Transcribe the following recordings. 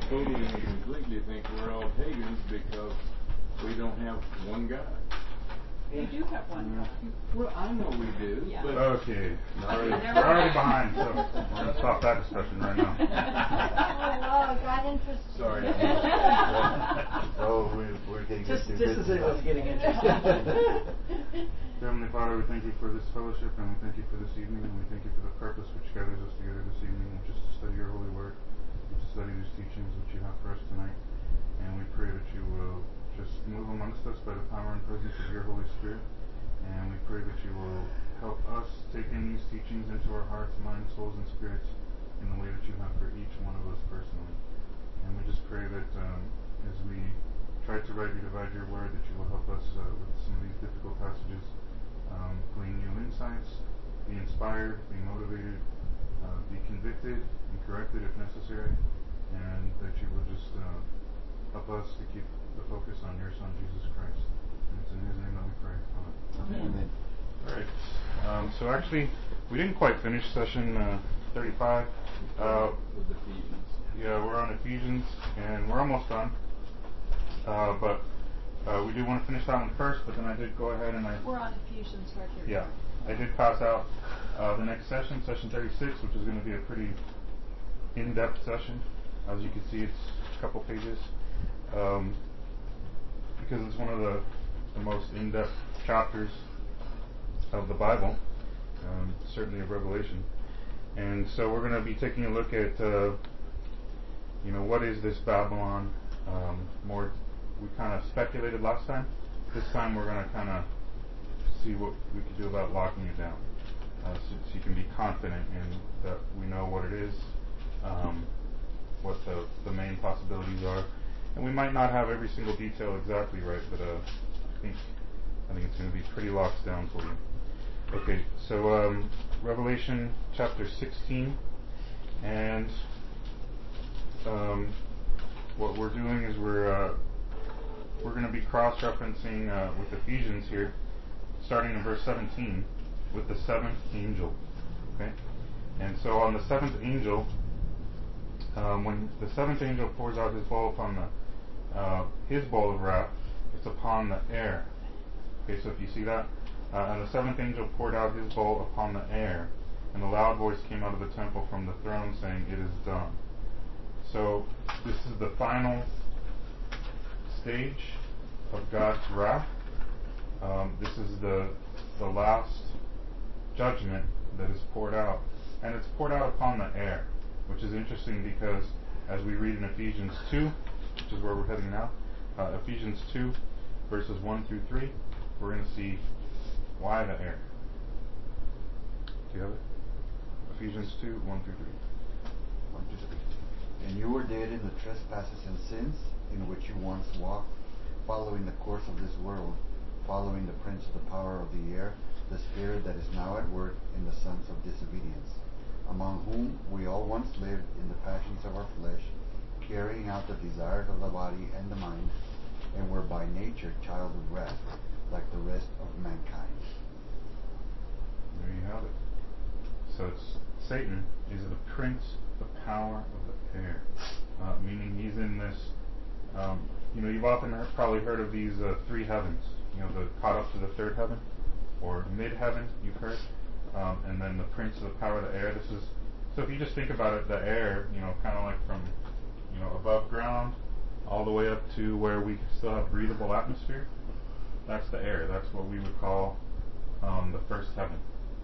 totally and completely think we're all pagans because we don't have one God. We do have one God. Well, I know we do. Yeah. But Okay, we're already behind, so we're going to stop that discussion right now. Oh, God interested. Sorry. Oh, we're getting Just as it was getting interesting. Heavenly Father, we thank you for this fellowship, and we thank you for this evening, and we thank you for the purpose which gathers us together this evening, which is to study your holy word, and to study these teachings which you have for us tonight. And we pray that you will just move amongst us by the power and presence of your Holy Spirit. And we pray that you will help us take in these teachings into our hearts, minds, souls, and spirits in the way that you have for each one of us personally. And we just pray that as we try to rightly divide your word, that you will help us with some of these difficult passages, glean new insights, be inspired, be motivated, be convicted and corrected if necessary, and that you will just help us to keep the focus on your Son, Jesus Christ. And it's in his name that we pray. Amen. Amen. All right. So actually, we didn't quite finish session 35. With Ephesians. Yeah, we're on Ephesians, and we're almost done. But we do want to finish that one first, but then I did go ahead and We're on Ephesians right here. I did pass out the next session, session 36, which is going to be a pretty in-depth session. As you can see, it's a couple pages. Because it's one of the most in-depth chapters of the Bible, certainly of Revelation. And so we're going to be taking a look at, what is this Babylon? We kind of speculated last time. This time we're going to kind of see what we can do about locking it down, so you can be confident in that we know what it is, what the main possibilities are. And we might not have every single detail exactly right, but I think it's going to be pretty locked down for you. Okay, so Revelation chapter 16, and what we're doing is we're going to be cross-referencing with Ephesians here, starting in verse 17, with the seventh angel. Okay, and so on the seventh angel, when the seventh angel pours out his bowl upon his bowl of wrath, it's upon the air. Okay, so if you see that, and the seventh angel poured out his bowl upon the air, and a loud voice came out of the temple from the throne saying, "It is done." So this is the final stage of God's wrath. This is the last judgment that is poured out, and it's poured out upon the air, which is interesting because as we read in Ephesians 2, which is where we're heading now, Ephesians 2, verses 1 through 3, we're going to see why the air. Do you have it? Ephesians 2, 1 through 3. 1, 2, 3. And you were dead in the trespasses and sins in which you once walked, following the course of this world, following the prince of the power of the air, the spirit that is now at work in the sons of disobedience, among whom we all once lived in the passions of our flesh, carrying out the desires of the body and the mind, and were by nature child of wrath, like the rest of mankind. There you have it. So Satan is the prince, the power of the air, meaning he's in this. You've often probably heard of these three heavens. The caught up to the third heaven, or mid-heaven. You've heard, and then the prince of the power of the air. So if you just think about it, the air, kind of like from above ground all the way up to where we still have breathable atmosphere. That's the air. That's what we would call the first heaven.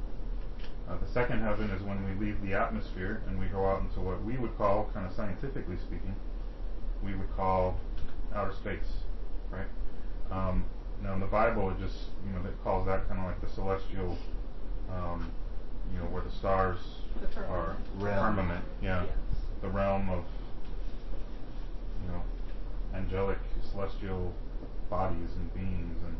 The second heaven is when we leave the atmosphere and we go out into what we would call, kind of scientifically speaking, we would call outer space, right? Now in the Bible, it just it calls that kind of like the celestial, where the stars are, firmament, yeah, the realm of angelic celestial bodies and beings and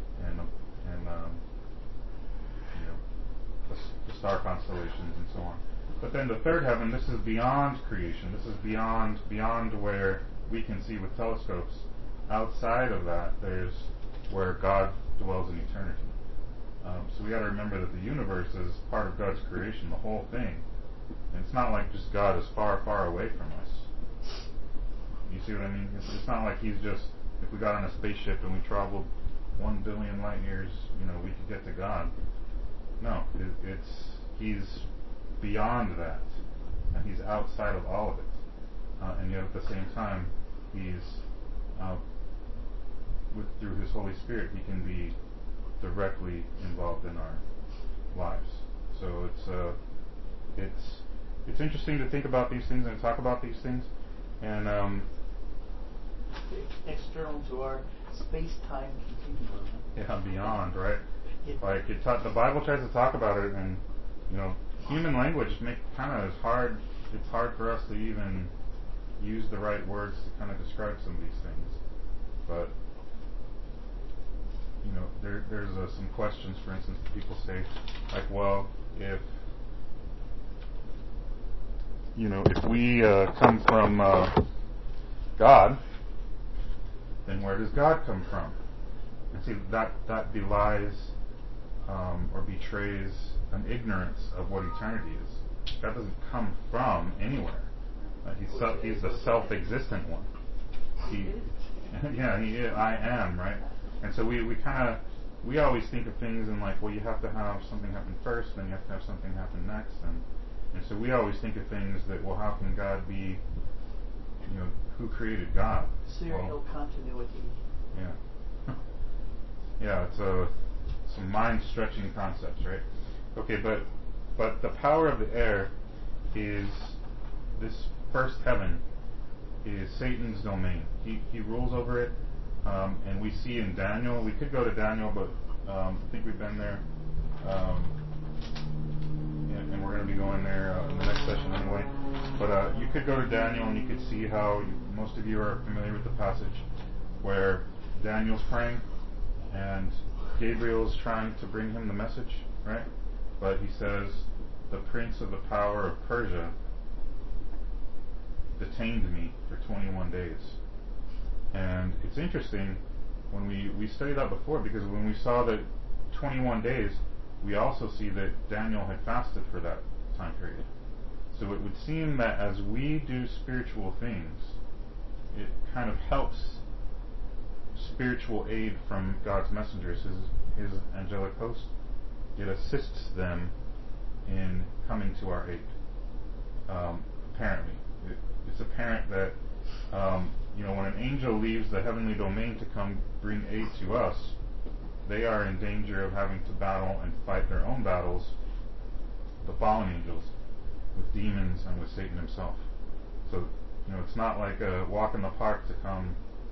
the star constellations and so on. But then the third heaven, this is beyond creation. This is beyond where we can see with telescopes. Outside of that, there's where God dwells in eternity. So we got to remember that the universe is part of God's creation, the whole thing. And it's not like just God is far, far away from us. You see what I mean? It's not like he's just, if we got on a spaceship and we traveled 1 billion light years, we could get to God. No, he's beyond that, and he's outside of all of it. And yet at the same time, he's through his Holy Spirit, he can be directly involved in our lives. So it's interesting to think about these things and talk about these things, and external to our space-time continuum. yeah, beyond, right? Yeah. Like the Bible tries to talk about it, and human language it's hard for us to even use the right words to kind of describe some of these things. But there's some questions, for instance, that people say, like, well, if we come from God, then where does God come from? And see, that belies or betrays an ignorance of what eternity is. God doesn't come from anywhere. He's the self-existent one. He is. I am, right? And so we always think of things in like, well, you have to have something happen first, then you have to have something happen next, and so we always think of things that, well, how can God be, who created God? Serial continuity. Yeah. Yeah, it's some mind-stretching concepts, right? Okay, but the power of the air is, this first heaven is Satan's domain. He rules over it, and we see in Daniel, we could go to Daniel, but I think we've been there, and we're going to be going there in the next session anyway. But you could go to Daniel and you could see how, most of you are familiar with the passage where Daniel's praying and Gabriel's trying to bring him the message, right? But he says, the prince of the power of Persia detained me for 21 days. And it's interesting when we studied that before, because when we saw that 21 days, we also see that Daniel had fasted for that time period. So it would seem that as we do spiritual things, it kind of helps spiritual aid from God's messengers, his angelic host. It assists them in coming to our aid. Apparently. It's apparent that when an angel leaves the heavenly domain to come bring aid to us, they are in danger of having to battle and fight their own battles, the fallen angels, with demons and with Satan himself. So, it's not like a walk in the park to come,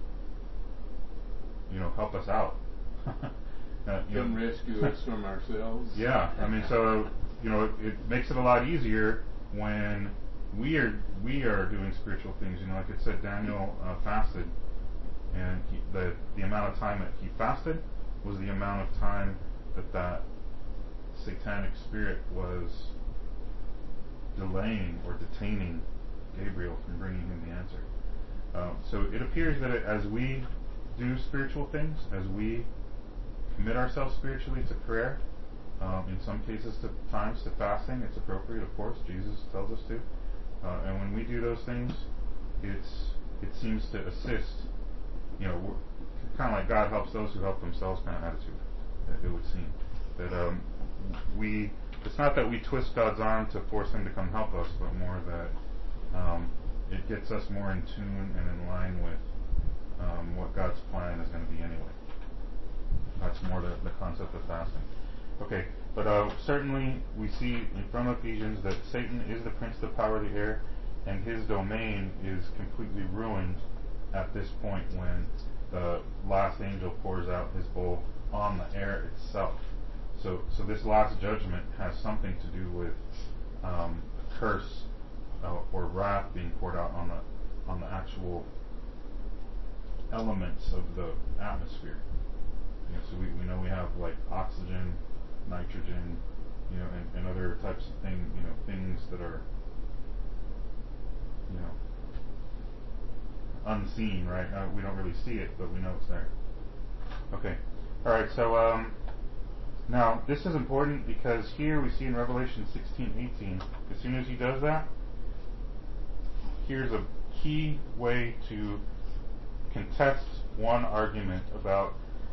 help us out. Come rescue us from ourselves. Yeah, I mean, so, it makes it a lot easier when we are doing spiritual things. Like it said, Daniel fasted, and the amount of time that he fasted was the amount of time that satanic spirit was delaying or detaining Gabriel from bringing him the answer. So it appears that as we do spiritual things, as we commit ourselves spiritually to prayer, in some cases times to fasting, it's appropriate, of course. Jesus tells us to. And when we do those things, it seems to assist. We're kind of like God helps those who help themselves kind of attitude. It would seem that it's not that we twist God's arm to force Him to come help us, but more that it gets us more in tune and in line with what God's plan is going to be anyway. That's more the concept of fasting. Okay, but certainly we see from Ephesians that Satan is the prince of the power of the air, and his domain is completely ruined at this point when the last angel pours out his bowl on the air itself. So this last judgment has something to do with a curse or wrath being poured out on the actual elements of the atmosphere. So we know we have like oxygen, nitrogen, and other types of things that are, unseen, right? We don't really see it, but we know it's there. Okay. All right. So now this is important because here we see in Revelation 16:18, as soon as he does that, here's a key way to contest one argument about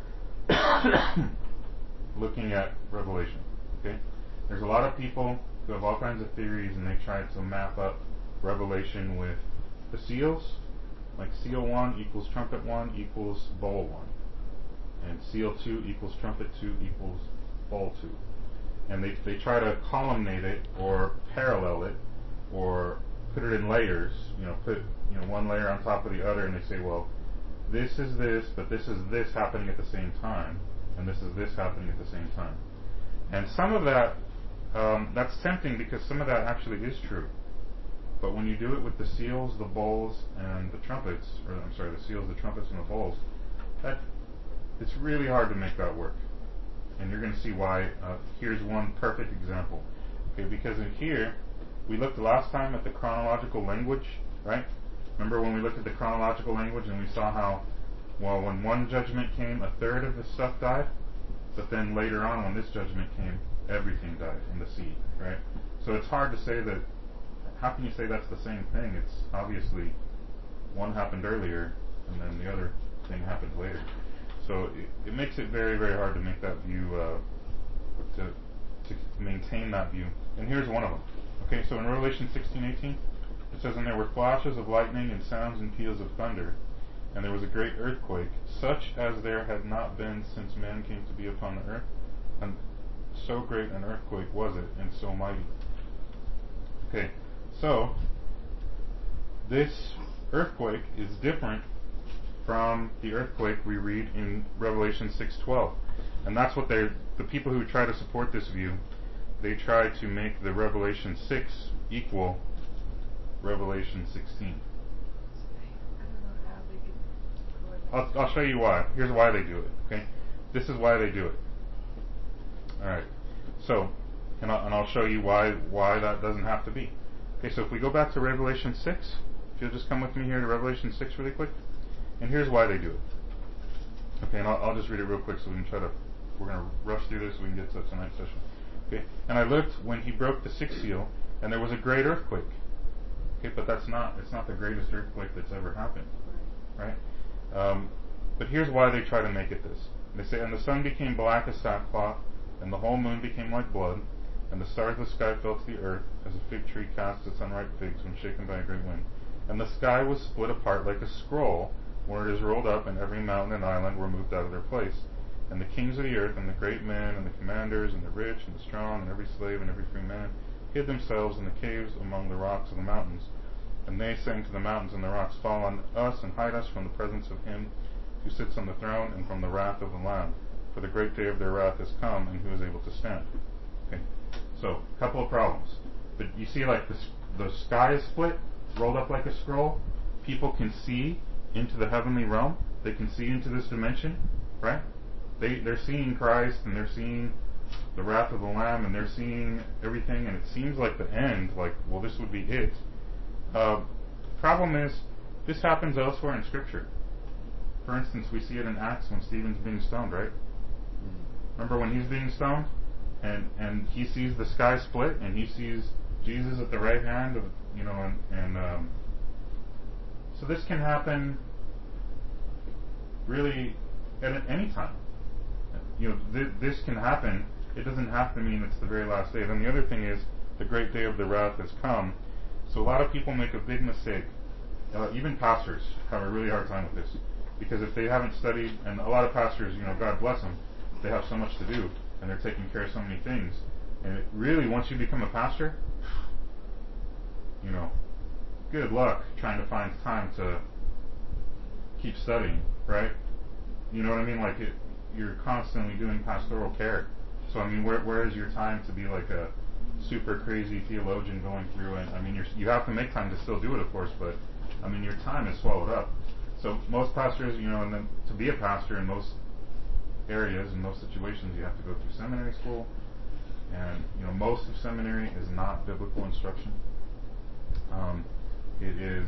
looking at Revelation. Okay? There's a lot of people who have all kinds of theories, and they try to map up Revelation with the seals, like seal 1 equals trumpet 1 equals bowl 1, and seal 2 equals trumpet 2 equals bowl 2. And they try to columnate it or parallel it or put it in layers, put one layer on top of the other, and they say, well, this is this, but this is this happening at the same time, and this is this happening at the same time. And some of that, that's tempting because some of that actually is true. But when you do it with the seals, the bowls, and the trumpets, the seals, the trumpets, and the bowls, it's really hard to make that work. And you're going to see why. Here's one perfect example. Okay, because in here, we looked last time at the chronological language, right? Remember when we looked at the chronological language and we saw how, when one judgment came, a third of the stuff died, but then later on when this judgment came, everything died in the sea, right? So it's hard to say that. How can you say that's the same thing? It's obviously one happened earlier and then the other thing happened later. So it makes it very, very hard to make that view, to maintain that view. And here's one of them. Okay, so in Revelation 16:18, it says, "And there were flashes of lightning and sounds and peals of thunder, and there was a great earthquake, such as there had not been since man came to be upon the earth. And so great an earthquake was it, and so mighty." Okay, so this earthquake is different from the earthquake we read in Revelation 6:12. And that's what the people who try to support this view, they try to make the Revelation 6 equal Revelation 16. I'll show you why. Here's why they do it. Okay, this is why they do it. All right. So, and I'll show you why that doesn't have to be. Okay. So if we go back to Revelation 6, if you'll just come with me here to Revelation 6 really quick, and here's why they do it. Okay, and I'll just read it real quick so we can we're going to rush through this so we can get to tonight's session. Okay. And I looked when he broke the sixth seal, and there was a great earthquake. Okay, but it's not the greatest earthquake that's ever happened, right? But here's why they try to make it this. They say, "And the sun became black as sackcloth, and the whole moon became like blood, and the stars of the sky fell to the earth, as a fig tree casts its unripe figs when shaken by a great wind. And the sky was split apart like a scroll, when it is rolled up, and every mountain and island were moved out of their place. And the kings of the earth, and the great men, and the commanders, and the rich, and the strong, and every slave, and every free man, hid themselves in the caves among the rocks of the mountains. And they sang to the mountains and the rocks, Fall on us, and hide us from the presence of him who sits on the throne, and from the wrath of the Lamb. For the great day of their wrath is come, and who is able to stand?" Okay, so a couple of problems. But you see, like the sky is split, rolled up like a scroll. People can see into the heavenly realm. They can see into this dimension, right? They're seeing Christ, and they're seeing the wrath of the Lamb, and they're seeing everything, and it seems like the end, like, well, this would be it. Problem is, this happens elsewhere in Scripture. For instance, we see it in Acts when Stephen's being stoned, right? Remember when he's being stoned, and he sees the sky split, and he sees Jesus at the right hand of, so this can happen really at any time. This can happen. It doesn't have to mean it's the very last day. Then the other thing is, the great day of the wrath has come. So a lot of people make a big mistake. Even pastors have a really hard time with this, because if they haven't studied, and a lot of pastors, God bless them, they have so much to do, and they're taking care of so many things. And it really, once you become a pastor, good luck trying to find time to keep studying, right? You know what I mean? Like you're constantly doing pastoral care. So I mean, where is your time to be like a super crazy theologian going through? And I mean, you have to make time to still do it, of course, but I mean, your time is swallowed up. So most pastors, and then to be a pastor in most areas, in most situations, you have to go through seminary school, and most of seminary is not biblical instruction. It is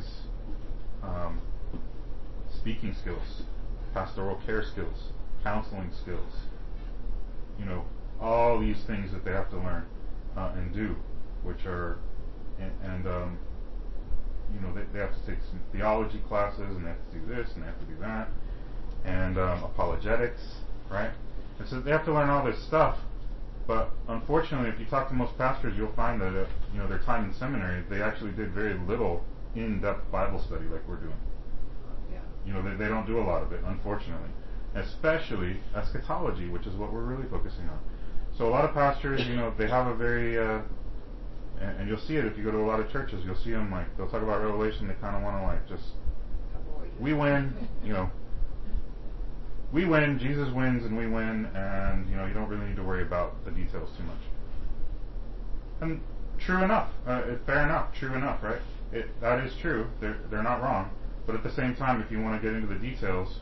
speaking skills, pastoral care skills, counseling skills, all these things that they have to learn and do, which are, and they have to take some theology classes, and they have to do this, and they have to do that, and apologetics, right? And so they have to learn all this stuff. But unfortunately, if you talk to most pastors, you'll find that their time in seminary, they actually did very little in-depth Bible study like we're doing. Yeah. They don't do a lot of it, unfortunately, especially eschatology, which is what we're really focusing on. So a lot of pastors, they have a very and you'll see it if you go to a lot of churches. You'll see them they'll talk about Revelation. They kind of want to just we win, we win. Jesus wins, and we win, and you don't really need to worry about the details too much. And true enough, fair enough, true enough, right? That is true. They're not wrong. But at the same time, if you want to get into the details,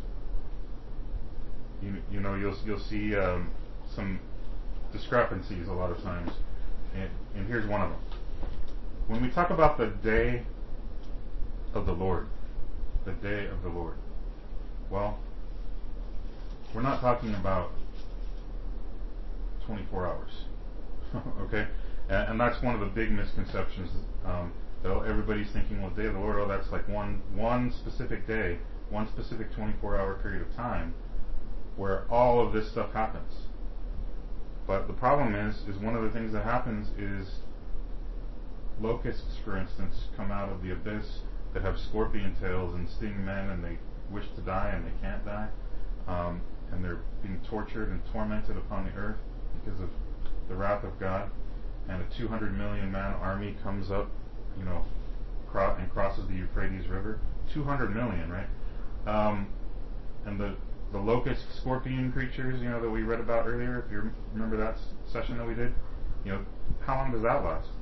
you'll see some discrepancies a lot of times. And here's one of them. When we talk about the day of the Lord, well, we're not talking about 24 hours, okay? And that's one of the big misconceptions that everybody's thinking, well, the day of the Lord, that's like one specific day, one specific 24-hour period of time where all of this stuff happens. But the problem is one of the things that happens is locusts, for instance, come out of the abyss that have scorpion tails and sting men, and they wish to die and they can't die, and they're being tortured and tormented upon the earth because of the wrath of God. And a 200 million man army comes up, and crosses the Euphrates River. 200 million, right? And the locust scorpion creatures, that we read about earlier, if you remember that session that we did, how long does that last?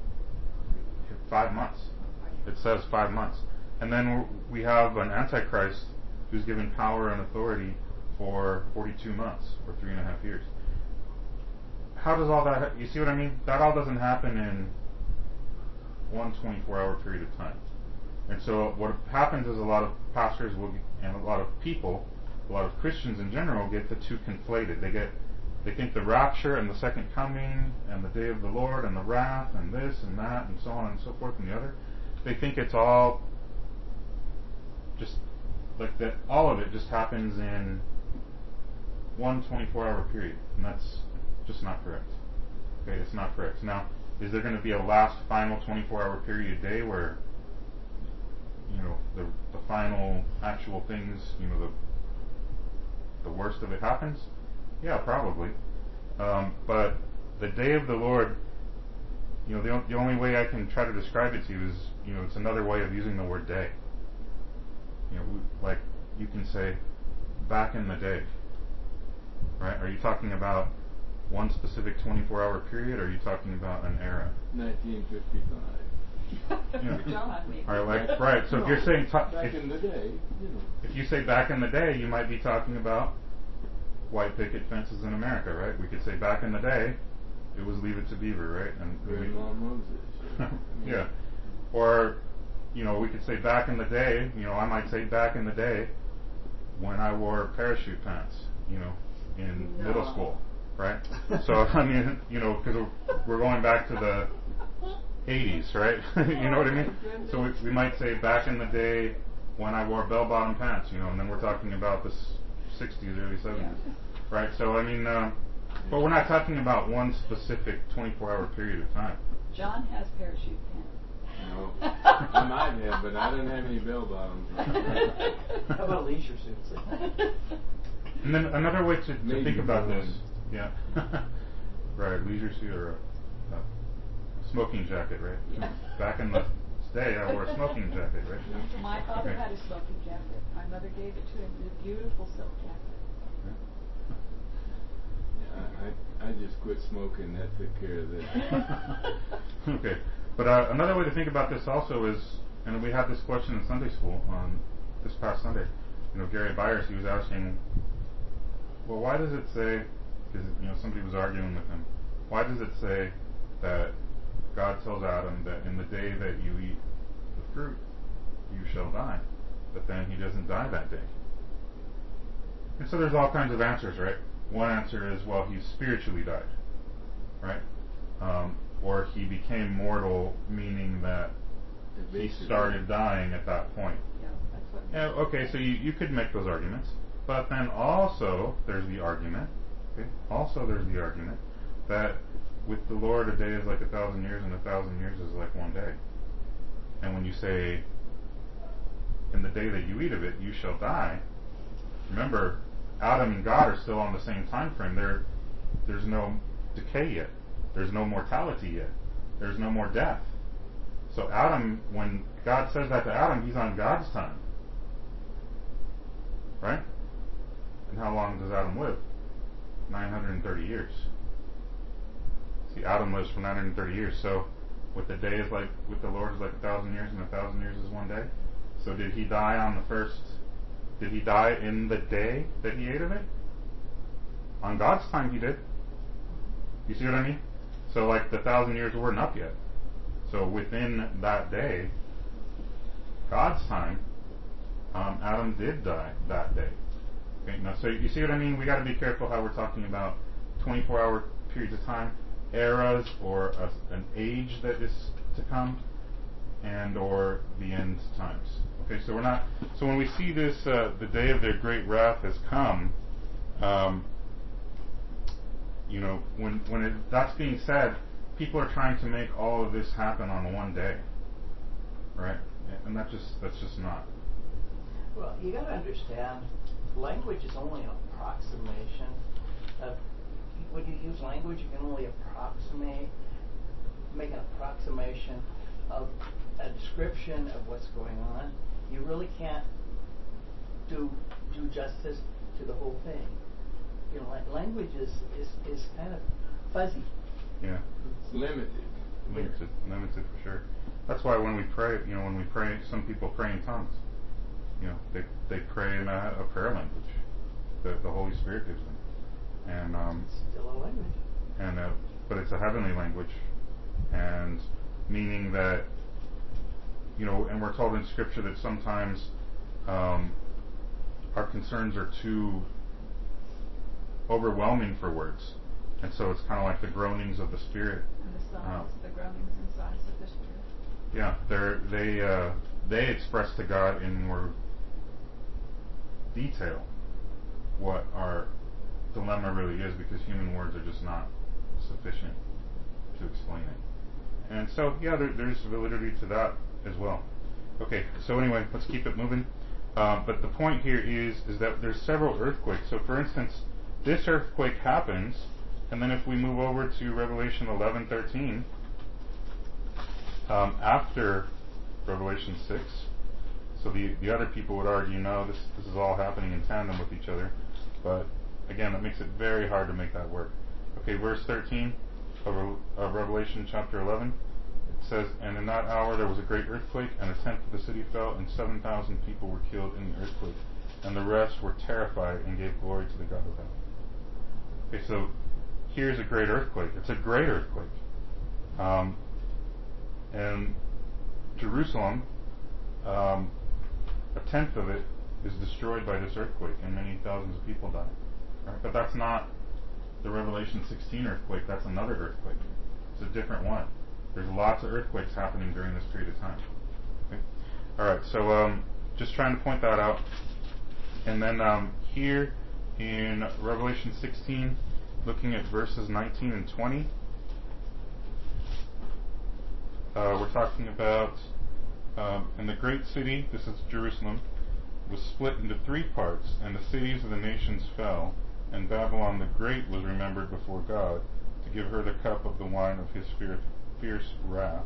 5 months. It says 5 months. And then we have an Antichrist who's given power and authority for 42 months, or 3.5 years. How does all that, you see what I mean? That all doesn't happen in one 24-hour period of time. And so what happens is a lot of pastors and a lot of people, a lot of Christians in general, get the two conflated. They think the rapture and the second coming and the day of the Lord and the wrath and this and that and so on and so forth and the other, they think it's all just like that. All of it just happens in one 24-hour period, and that's just not correct. Okay, it's not correct. Now, is there going to be a last final 24-hour period day where the final actual things, the worst of it happens? Yeah, probably. But the day of the Lord, the only way I can try to describe it to you is, it's another way of using the word day. Like you can say, back in the day, right? Are you talking about one specific 24-hour period, or are you talking about an era? 1955. John, maybe. All right, right. So if you're saying back in the day, if you say back in the day, you might be talking about white picket fences in America, right? We could say back in the day, it was Leave It to Beaver, right? And Grandma Moses. yeah. Or, we could say back in the day, I might say back in the day when I wore parachute pants, in middle school, right? So, I mean, because we're going back to the 80s, right? You know what I mean? So we might say back in the day when I wore bell-bottom pants, and then we're talking about the 60s, early 70s, right? So, I mean, but we're not talking about one specific 24-hour period of time. John has parachute pants. No, I might have, but I didn't have any bell bottoms. How about leisure suits? And then another way to think about one. this, yeah, right, leisure suit or a smoking jacket, right? Yeah. Back in the day, I wore a smoking jacket, right? My father had a smoking jacket. My mother gave it to him. It was a beautiful silk jacket. Yeah, I just quit smoking. That took care of that. Okay. But another way to think about this also is, and we had this question in Sunday school on this past Sunday. Gary Byers, he was asking, well, why does it say, because somebody was arguing with him, why does it say that God tells Adam that in the day that you eat the fruit, you shall die, but then he doesn't die that day? And so there's all kinds of answers, right? One answer is, well, he spiritually died, right? Or he became mortal, meaning that It he basically- started dying at that point. Yeah, that's what. Yeah, okay, so you could make those arguments. But then also there's the argument, okay? Also there's the argument that with the Lord a day is like 1,000 years and 1,000 years is like one day. And when you say, in the day that you eat of it, you shall die, remember, Adam and God are still on the same time frame. There's no decay yet. There's no mortality yet. There's no more death. So Adam, when God says that to Adam, he's on God's time. Right? And how long does Adam live? 930 years. See, Adam lives for 930 years. So with the day is like, with the Lord is like 1,000 years, and 1,000 years is one day. So did he die on the first? Did he die in the day that he ate of it? On God's time, he did. You see what I mean? So like the 1,000 years weren't up yet. So within that day, God's time, Adam did die that day. Okay, now, so you see what I mean? We got to be careful how we're talking about 24-hour periods of time, eras, or an age that is to come, and or the end times. Okay, so we're not. So when we see this, the day of their great wrath has come. When that's being said, people are trying to make all of this happen on one day, right? And that's just not. Well, you got to understand, language is only an approximation of. When you use language, you can only make an approximation of a description of what's going on. You really can't do justice to the whole thing. You know, language is kind of fuzzy. Yeah. It's limited. Limited for sure. That's why when we pray, some people pray in tongues. They pray in a prayer language that the Holy Spirit gives them, and It's still a language. but it's a heavenly language, and meaning that, and we're told in Scripture that sometimes our concerns are too overwhelming for words, and so it's kind of like the groanings of the Spirit. And the sighs, the groanings and sighs of the Spirit. Yeah, they express to God in more detail what our dilemma really is, because human words are just not sufficient to explain it. And so, there's validity to that as well. Okay, so anyway, let's keep it moving. But the point here is that there's several earthquakes. So for instance, this earthquake happens, and then if we move over to Revelation 11:13, after Revelation 6, so the other people would argue, no, this is all happening in tandem with each other. But again, that makes it very hard to make that work. Okay, verse 13 of Revelation chapter 11. It says, "And in that hour there was a great earthquake, and a tenth of the city fell, and 7,000 people were killed in the earthquake. And the rest were terrified and gave glory to the God of heaven." Okay, so here's a great earthquake. It's a great earthquake. And Jerusalem, a tenth of it is destroyed by this earthquake, and many thousands of people die. Right? But that's not the Revelation 16 earthquake. That's another earthquake. It's a different one. There's lots of earthquakes happening during this period of time. Okay? All right, so just trying to point that out. And then here in Revelation 16, looking at verses 19 and 20, we're talking about, and the great city, this is Jerusalem, was split into three parts, and the cities of the nations fell, and Babylon the Great was remembered before God, to give her the cup of the wine of his fierce wrath.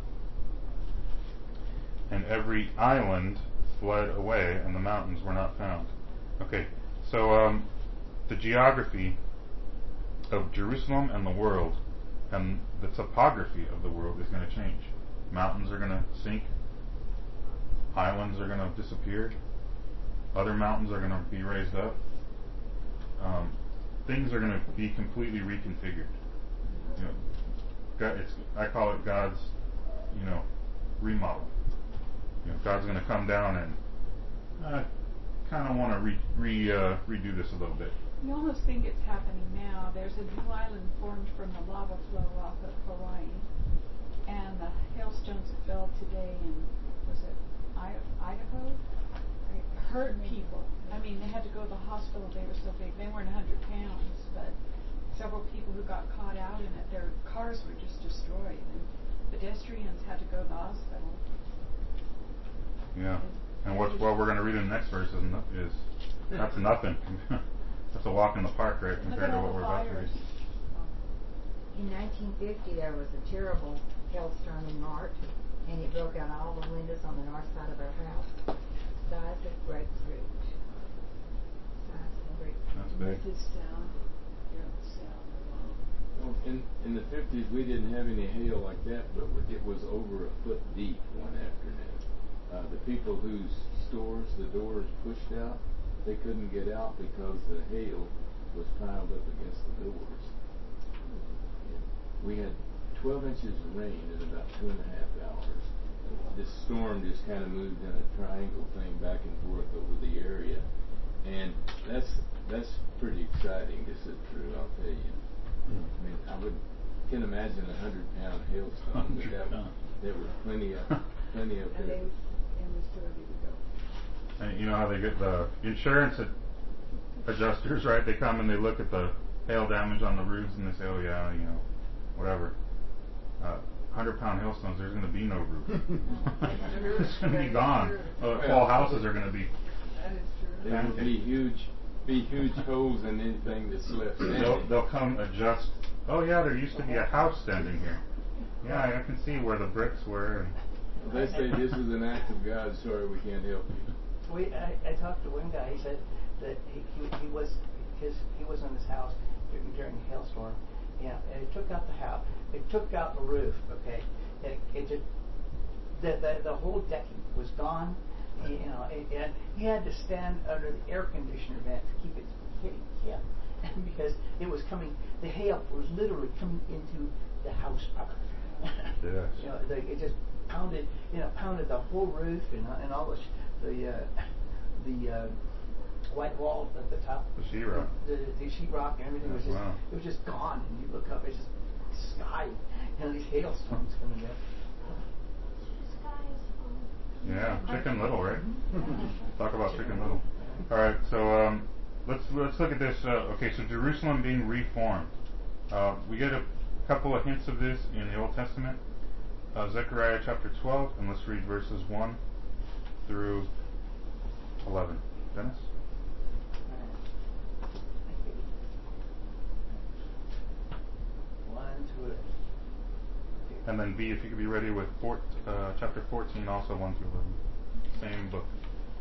And every island fled away, and the mountains were not found. Okay, so the geography of Jerusalem and the world, and the topography of the world is going to change. Mountains are going to sink. Islands are going to disappear. Other mountains are going to be raised up. Things are going to be completely reconfigured. I call it God's, remodel. God's going to come down and kind of want to redo this a little bit. You almost think it's happening now. There's a new island formed from the lava flow off of Hawaii, and the hailstones that fell today in was it Idaho? Hurt people. I mean, they had to go to the hospital. They were so big. They weren't 100 pounds, but several people who got caught out in it, their cars were just destroyed, and pedestrians had to go to the hospital. Yeah. And what we're going to read in the next verse is that's nothing. That's a walk in the park, right, compared to what we're about to read. In 1950, there was a terrible hailstorm in March, and it broke out all the windows on the north side of our house. Size of grapefruit. Size of grapefruit. That's big. With this sound, Well, in the 50s, we didn't have any hail like that, but it was over a foot deep one afternoon. The people whose stores, the doors pushed out, they couldn't get out because the hail was piled up against the doors. We had 12 inches of rain in about 2.5 hours. This storm just kind of moved in a triangle thing back and forth over the area, and that's pretty exciting to sit through. I'll tell you. I mean, can imagine 100-pound hailstone, but there were plenty of and they was ready to go. And you know how they get the insurance adjusters, right? They come and they look at the hail damage on the roofs and they say, oh yeah, you know, whatever. 100-pound hailstones, there's going to be no roof. It's going to be gone. Whole houses are going to be. That is true. There will be huge holes in anything that's left. They'll come adjust. Oh yeah, there used to be a house standing here. Yeah, I can see where the bricks were. They say this is an act of God. Sorry, we can't help you. I talked to one guy. He said that he was in his house during a hailstorm. Yeah, and it took out the house. It took out the roof. Okay, it just the whole decking was gone. You know, and he had to stand under the air conditioner vent to keep it from hitting him because it was coming. The hail was literally coming into the house part. Yes. You know, it just pounded the whole roof and all the white wall at the top. The sheetrock. The sheetrock and everything was just wow. It was just gone. And you look up, it's just sky, and these hailstorms coming down. Yeah, Chicken Little, right? Talk about Chicken Little. All right, so let's look at this. Okay, so Jerusalem being reformed. We get a couple of hints of this in the Old Testament. Zechariah chapter 12, and let's read verses 1 through 11. Dennis? And then B, if you could be ready with chapter 14, also 1 through 11. Same book.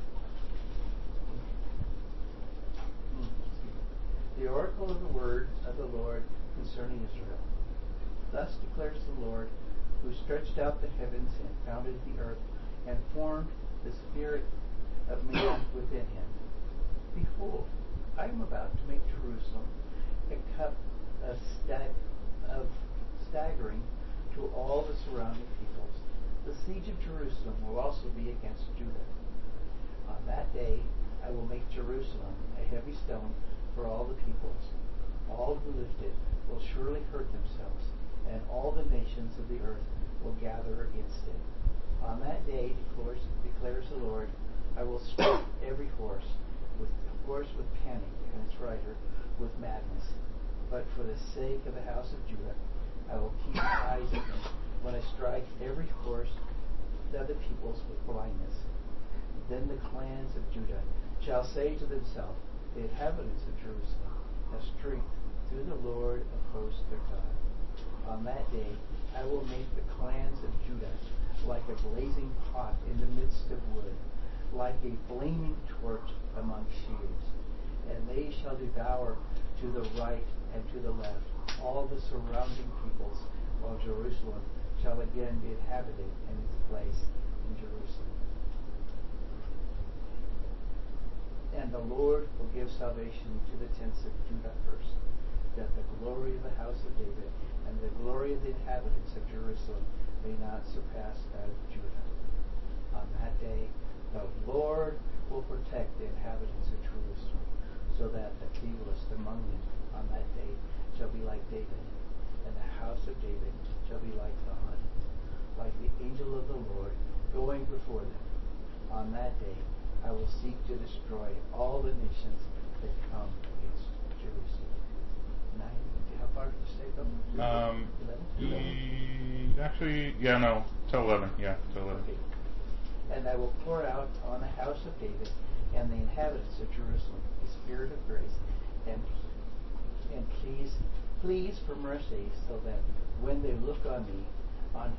The oracle of the word of the Lord concerning Israel. Thus declares the Lord, who stretched out the heavens and founded the earth, and formed the spirit of man within him. Behold, I am about to make Jerusalem a cup of staggering to all the surrounding peoples. The siege of Jerusalem will also be against Judah. On that day I will make Jerusalem a heavy stone for all the peoples. All who lift it will surely hurt themselves, and all the nations of the earth will gather against it. On that day, declares the Lord, I will strike every horse with panic, and its rider with madness. But for the sake of the house of Judah, I will keep my eyes open when I strike every horse of the peoples with blindness. Then the clans of Judah shall say to themselves, the inhabitants of Jerusalem have strength through the Lord of hosts their God. On that day I will make the clans of Judah like a blazing pot in the midst of wood, like a flaming torch among sheaves. And they shall devour to the right and to the left all the surrounding peoples, while Jerusalem shall again be inhabited in its place in Jerusalem. And the Lord will give salvation to the tents of Judah first, that the glory of the house of David and the glory of the inhabitants of Jerusalem may not surpass that of Judah. On that day, the Lord will protect the inhabitants of Jerusalem, so that the feeblest among them on that day shall be like David, and the house of David shall be like God. Like the angel of the Lord going before them. On that day, I will seek to destroy all the nations that come against Jerusalem. 9. How far did you say go? 11? Actually, yeah, no, till 11. Yeah, till 11. Okay. And I will pour out on the house of David and the inhabitants of Jerusalem a spirit of grace and pleas for mercy, so that when they look on me, on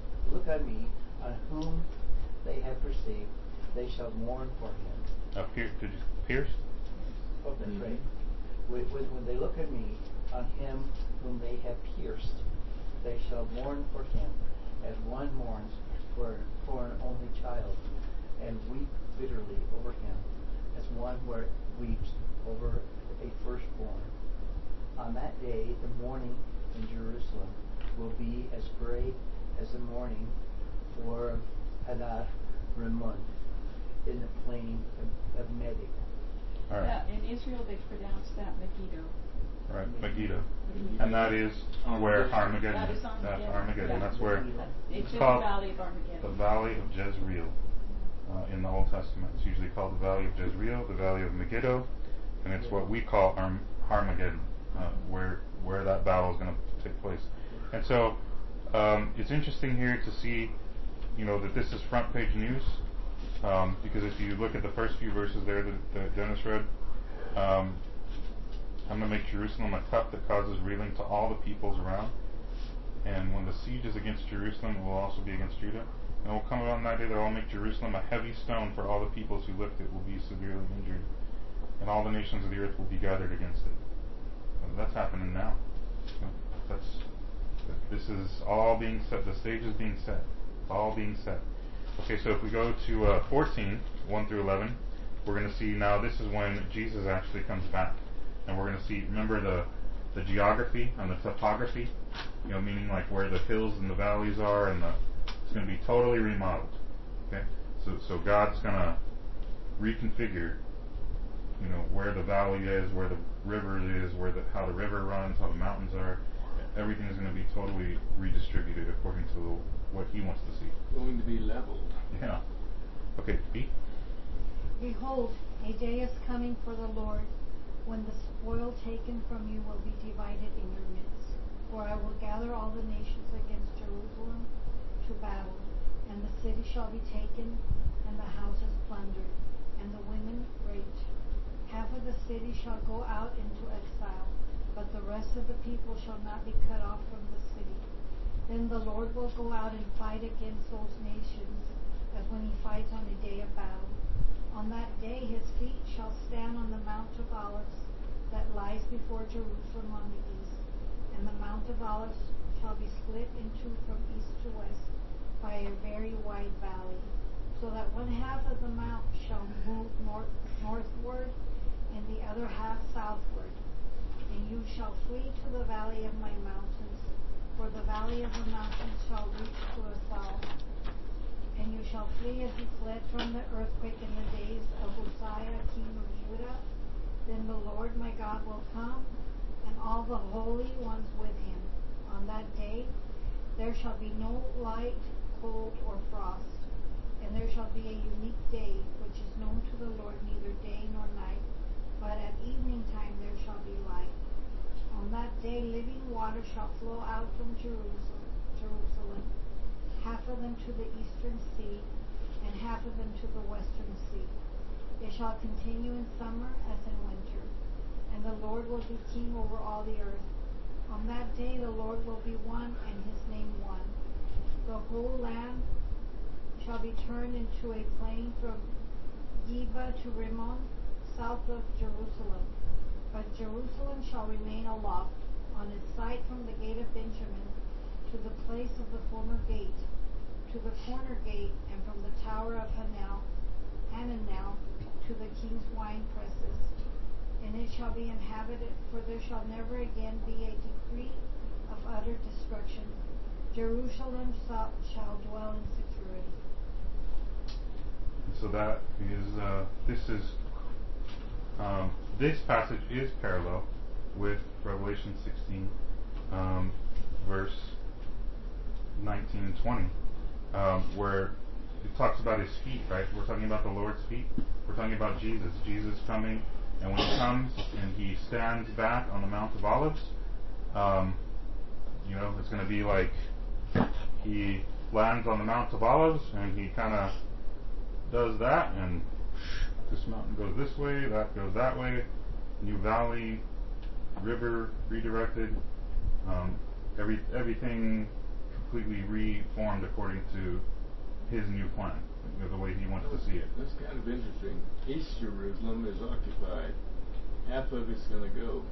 whom they have perceived, they shall mourn for him. Pierce? Oh, that's right. When they look at me, on him whom they have pierced, they shall mourn for him, as one mourns for an only child, and weep bitterly over him, as one weeps over a firstborn. On that day, the mourning in Jerusalem will be as great as the mourning for Hadad Rimmon in the plain of Megiddo. All right. In Israel, they pronounce that Megiddo. Right, Megiddo. And that is where Armageddon That is. is Armageddon. That's Armageddon. Yeah. That's where It's in called the Valley of Armageddon. the Valley of Jezreel. In the Old Testament, it's usually called the Valley of Jezreel, the Valley of Megiddo, and it's what we call Armageddon, where that battle is going to take place. And so it's interesting here to see, that this is front page news, because if you look at the first few verses there that Dennis read, I'm going to make Jerusalem a cup that causes reeling to all the peoples around. And when the siege is against Jerusalem, it will also be against Judah. And it will come about on that day that I will make Jerusalem a heavy stone, for all the peoples who lift it will be severely injured, and all the nations of the earth will be gathered against it. And that's happening now. This is all being set. The stage is being set. It's all being set. Okay, so if we go to 14, 1 through 11, we're going to see now this is when Jesus actually comes back. And we're going to see, remember the geography and the topography, meaning like where the hills and the valleys are, and it's going to be totally remodeled. Okay, so God's going to reconfigure, where the valley is, where the river is, how the river runs, how the mountains are. Everything is going to be totally redistributed according to what He wants to see. Going to be leveled. Yeah. Okay, B. Behold, a day is coming for the Lord, when the spoil taken from you will be divided in your midst. For I will gather all the nations against Jerusalem to battle, and the city shall be taken, and the houses plundered, and the women raped. Half of the city shall go out into exile, but the rest of the people shall not be cut off from the city. Then the Lord will go out and fight against those nations, as when He fights on a day of battle. On that day His feet shall stand on the Mount of Olives that lies before Jerusalem on the east, and the Mount of Olives shall be split in two from east to west by a very wide valley, so that one half of the mount shall move northward, and the other half southward. And you shall flee to the valley of my mountains, for the valley of the mountains shall reach to the south. And you shall flee as you fled from the earthquake in the days of Uzziah, king of Judah. Then the Lord my God will come, and all the holy ones with Him. On that day there shall be no light, cold, or frost. And there shall be a unique day, which is known to the Lord, neither day nor night, but at evening time there shall be light. On that day living water shall flow out from Jerusalem, half of them to the eastern sea, and half of them to the western sea. They shall continue in summer as in winter, and the Lord will be king over all the earth. On that day the Lord will be one, and His name one. The whole land shall be turned into a plain from Geba to Rimmon, south of Jerusalem. But Jerusalem shall remain aloft, on its side from the gate of Benjamin to the place of the former gate, to the corner gate, and from the tower of Hananel to the king's wine presses. And it shall be inhabited, for there shall never again be a decree of utter destruction. Jerusalem shall dwell in security. So that is this passage is parallel with Revelation 16, verse 19 and 20, where it talks about his feet, right? We're talking about the Lord's feet. We're talking about Jesus. Jesus coming, and when he comes and he stands back on the Mount of Olives, it's going to be like he lands on the Mount of Olives and he kind of does that, and this mountain goes this way, that goes that way, new valley, river redirected, everything completely reformed according to his new plan, the way he wants to see it. That's kind of interesting. East Jerusalem is occupied. Half of it's going to go.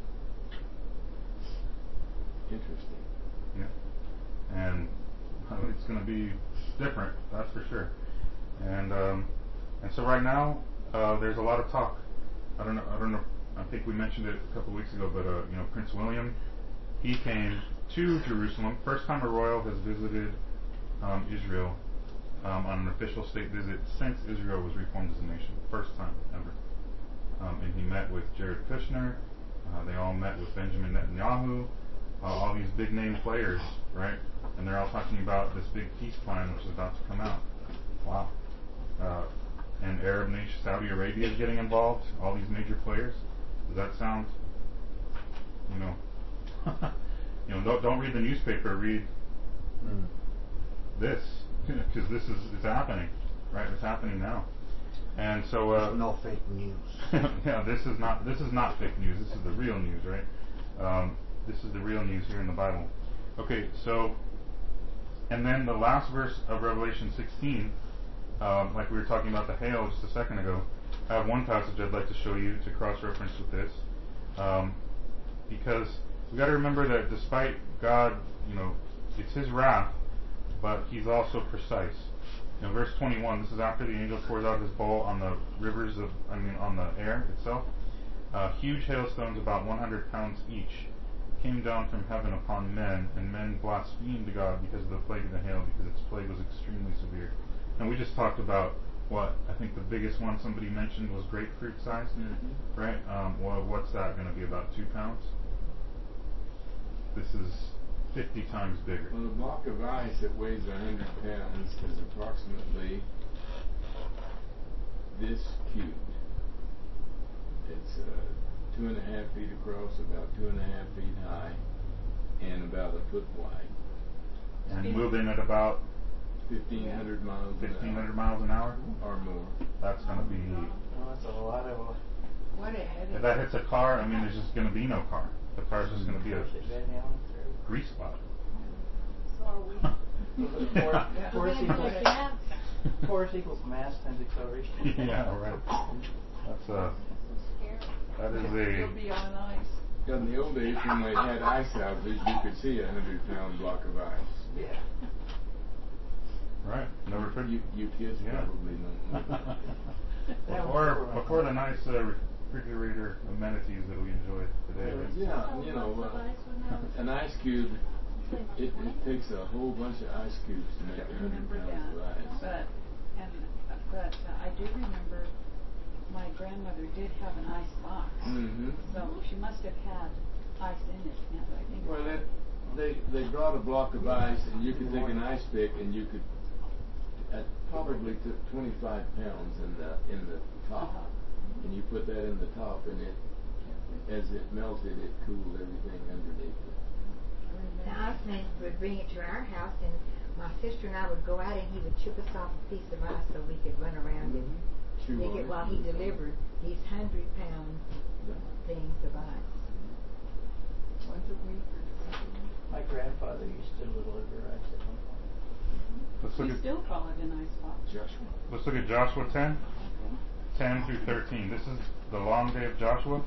Interesting. Yeah. And it's going to be different, that's for sure. And so right now, there's a lot of talk. I don't know. I think we mentioned it a couple of weeks ago, but Prince William, he came to Jerusalem. First time a royal has visited Israel on an official state visit since Israel was reformed as a nation. First time ever. And he met with Jared Kushner. They all met with Benjamin Netanyahu. All these big name players, right? And they're all talking about this big peace plan which is about to come out. Wow. And Arab nation, Saudi Arabia is getting involved. All these major players. Does that sound, don't read the newspaper. Read this, because it's happening, right? It's happening now. And so There's no fake news. yeah, this is not fake news. This is the real news, right? This is the real news here in the Bible. Okay, so, and then the last verse of Revelation 16, like we were talking about the hail just a second ago, I have one passage I'd like to show you to cross-reference with this, because we got to remember that despite God, it's His wrath, but He's also precise. Verse 21. This is after the angel pours out his bowl on the on the air itself. Huge hailstones, about 100 pounds each, came down from heaven upon men, and men blasphemed God because of the plague of the hail, because its plague was extremely severe. And we just talked about I think the biggest one somebody mentioned was grapefruit size, right? Well, what's that going to be, about 2 pounds? This is 50 times bigger. Well, a block of ice that weighs 100 pounds is approximately this cubed. It's 2.5 feet across, about 2.5 feet high, and about a foot wide. And moving at about 1,500 miles an hour. 1,500 miles an hour? Or more. That's going to be... Well, that's a lot of... What a headache. If that hits a car, there's just going to be no car. The car's just going to be a grease spot. So are we. Force equals mass times acceleration. Yeah, right. That is a... You'll be on ice. In the old days, when they had ice houses, you could see a 100-pound block of ice. Yeah. Right. No refrigerator. You kids probably know. Before the nice refrigerator amenities that we enjoy today. Right? Yeah, an ice cube. It takes a whole bunch of ice cubes to make 100 pounds of ice. But I do remember my grandmother did have an ice box, so she must have had ice in it. Now that I think. Well, they brought a block of ice, and you could take an ice pick, and you could probably took 25 pounds in the top, and you put that in the top, and as it melted, it cooled everything underneath it. The iceman would bring it to our house, and my sister and I would go out, and he would chip us off a piece of ice so we could run around and pick it while he delivered these 100-pound things of ice. Once a week or 20 weeks. My grandfather used to deliver ice at one point. We still call it an ice box. Let's look at Joshua 10. Okay. 10 through 13. This is the long day of Joshua.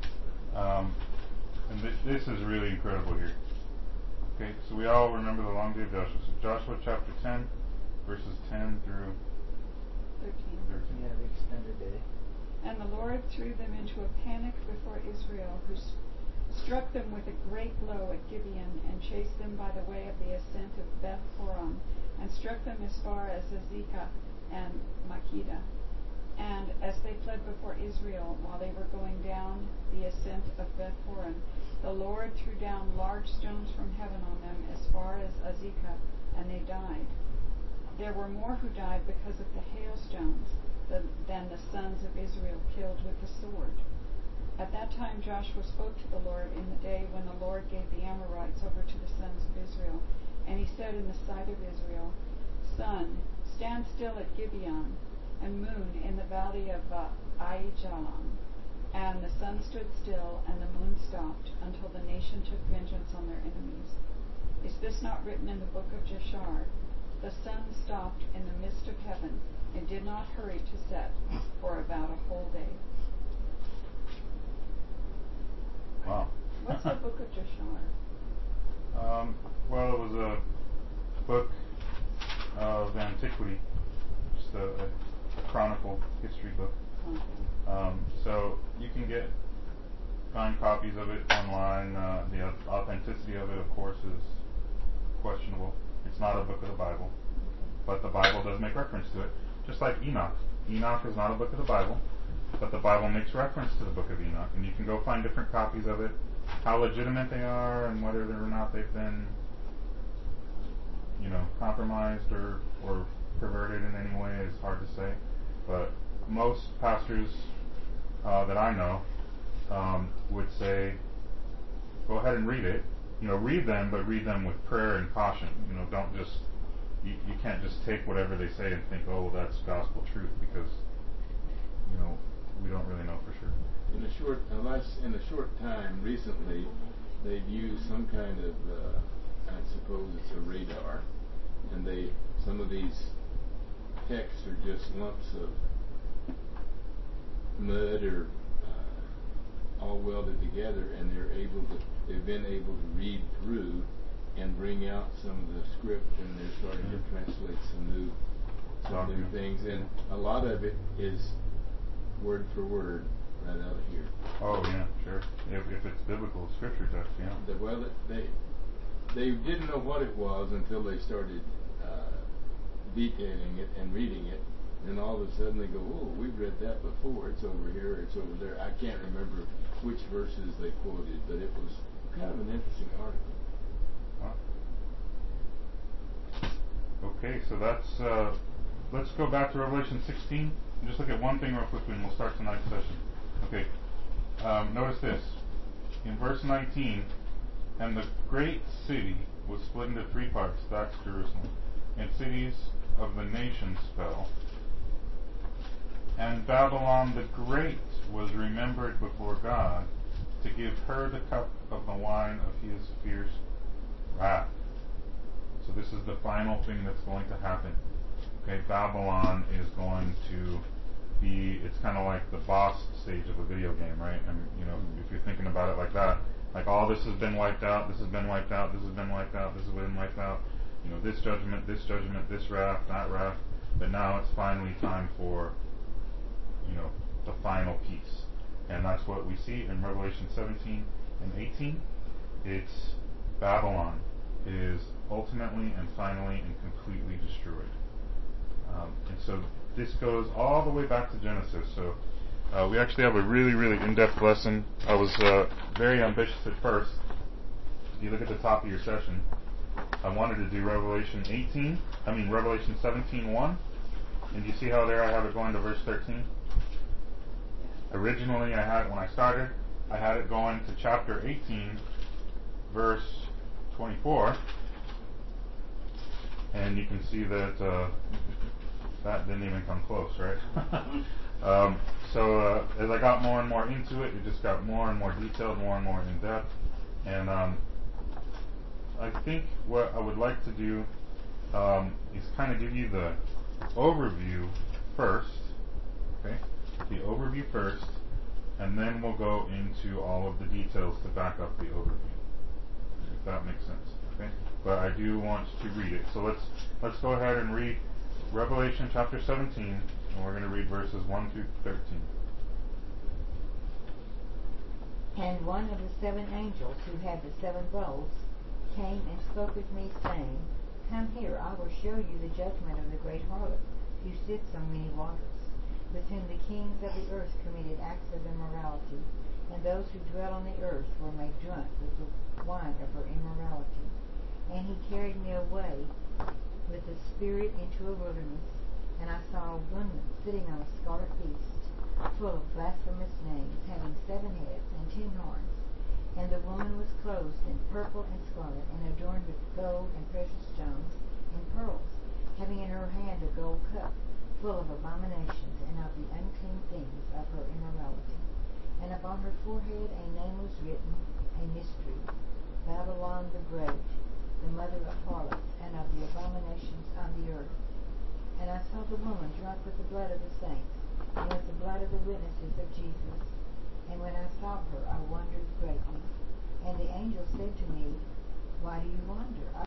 And this is really incredible here. Okay, so we all remember the long day of Joshua. So Joshua chapter 10, verses 10 through 13. Yeah, the extended day. And the Lord threw them into a panic before Israel, who struck them with a great blow at Gibeon, and chased them by the way of the ascent of Beth Horon, and struck them as far as Azekah and Makkedah. And as they fled before Israel, while they were going down the ascent of Beth Horon, the Lord threw down large stones from heaven on them as far as Azekah, and they died. there were more who died because of the hailstones than the sons of Israel killed with the sword. At that time Joshua spoke to the Lord in the day when the Lord gave the Amorites over to the sons of Israel. And he said in the sight of Israel, Sun, stand still at Gibeon, and moon in the valley of Aijalon. And the sun stood still, and the moon stopped, until the nation took vengeance on their enemies. Is this not written in the book of Jashar? The sun stopped in the midst of heaven, and did not hurry to set for about a whole day. Wow. What's the book of Jashar? Well, it was a book of antiquity, just a chronicle history book. Okay. So you can find copies of it online. The authenticity of it, of course, is questionable. It's not a book of the Bible, but the Bible does make reference to it, just like Enoch. Enoch is not a book of the Bible, but the Bible makes reference to the book of Enoch, and you can go find different copies of it. How legitimate they are and whether or not they've been, compromised or perverted in any way is hard to say. But most pastors that I know would say, go ahead and read it. Read them, but read them with prayer and caution. Don't just you can't just take whatever they say and think, oh, that's gospel truth, because we don't really know for sure. In a short time recently, they've used some kind of I suppose it's a radar, and some of these texts are just lumps of mud or all welded together, and they've been able to read through and bring out some of the script, and they're starting to translate some new things, and a lot of it is word for word right out of here. Oh yeah, sure. If it's biblical scripture text, yeah. They didn't know what it was until they started detailing it and reading it. And all of a sudden they go, oh, we've read that before. It's over here, it's over there. I can't remember which verses they quoted, but it was kind of an interesting article. Okay, so let's go back to Revelation 16 and just look at one thing real quickly, and we'll start tonight's session. Okay, notice this. In verse 19, and the great city was split into three parts, that's Jerusalem, and cities of the nations fell. And Babylon the Great was remembered before God to give her the cup of the wine of his fierce wrath. So this is the final thing that's going to happen. Okay, Babylon is going to be, it's kind of like the boss stage of a video game, right? And if you're thinking about it like that, like all this has been wiped out, this has been wiped out, this has been wiped out, this has been wiped out, this judgment, this wrath, that wrath, but now it's finally time for the final piece. And that's what we see in Revelation 17 and 18. It's Babylon is ultimately and finally and completely destroyed. And so this goes all the way back to Genesis. So we actually have a really, really in-depth lesson. I was very ambitious at first. If you look at the top of your session, I wanted to do Revelation 17:1. And you see how there I have it going to verse 13? Originally, when I started, I had it going to chapter 18, verse 24. And you can see that that didn't even come close, right? So as I got more and more into it, it just got more and more detailed, more and more in depth. And I think what I would like to do is kind of give you the overview first, okay? The overview first, and then we'll go into all of the details to back up the overview, if that makes sense, okay? But I do want to read it. So let's go ahead and read Revelation chapter 17, and we're going to read verses 1 through 13. And one of the seven angels who had the seven bowls came and spoke with me, saying, Come here, I will show you the judgment of the great harlot, who sits on many waters, with whom the kings of the earth committed acts of immorality, and those who dwell on the earth were made drunk with the wine of her immorality. And he carried me away with the Spirit into a wilderness. And I saw a woman sitting on a scarlet beast, full of blasphemous names, having 7 heads and 10 horns. And the woman was clothed in purple and scarlet, and adorned with gold and precious stones and pearls, having in her hand a gold cup, full of abominations and of the unclean things of her immorality. And upon her forehead a name was written, a mystery, Babylon the Great, the mother of harlots and of the abominations of the earth. And I saw the woman drunk with the blood of the saints, and with the blood of the witnesses of Jesus. And when I saw her, I wondered greatly. And the angel said to me, Why do you wonder?